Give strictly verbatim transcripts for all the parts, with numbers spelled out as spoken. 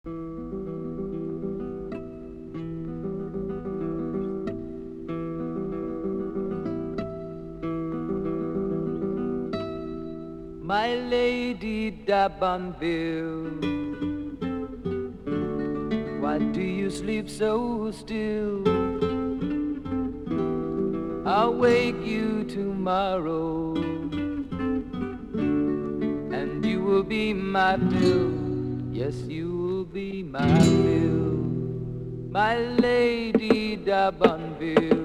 My lady d'Abonville, why do you sleep so still? I'll wake you tomorrow, and you will be my fill. Yes, you will be my fill, my lady d'Abonville.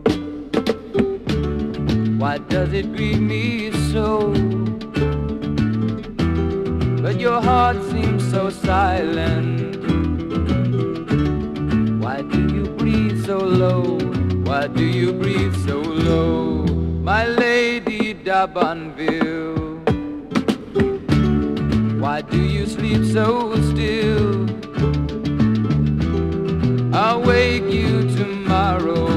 Why does it grieve me so? But your heart seems so silent. Why do you breathe so low? Why do you breathe so low? My lady d'Abonville, why do you sleep so still? I'll wake you tomorrow,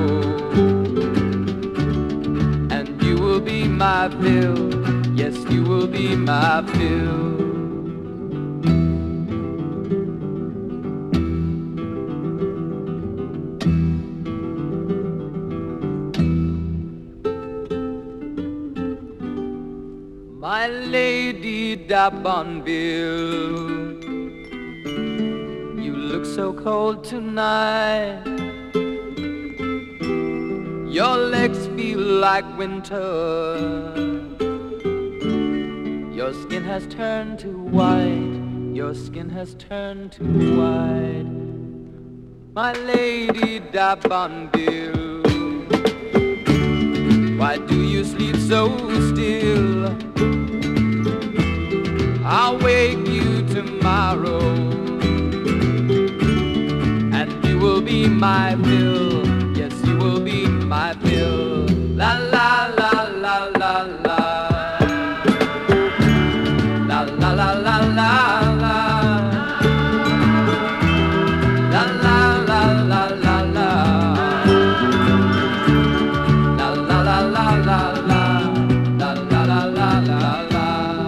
and you will be my fill. Yes, you will be my fill. My lady d'Abonville, you look so cold tonight. Your legs feel like winter. Your skin has turned to white. Your skin has turned to white. My lady d'Abonville, why do you sleep so still? I'll wake you tomorrow, and you will be my fill. Yes, you will be my fill. La la la la la la. La la la la la la. La la la la la la. La la la la la la. La la la la la la.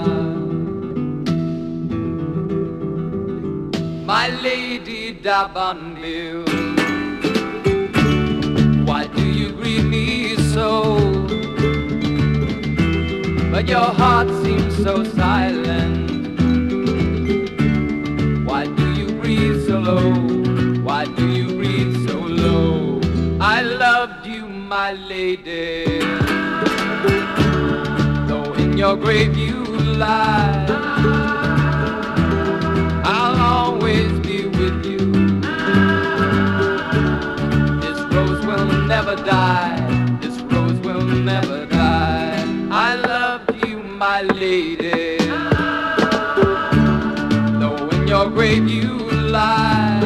My lady d'Abonville, why do you grieve me so? But your heart seems so silent. Why do you breathe so low? Why do you breathe so low? I loved you, my lady, though in your grave you lie. I'll always be with you. This rose will never die. This rose will never die. I love you, my lady, though in your grave you lie.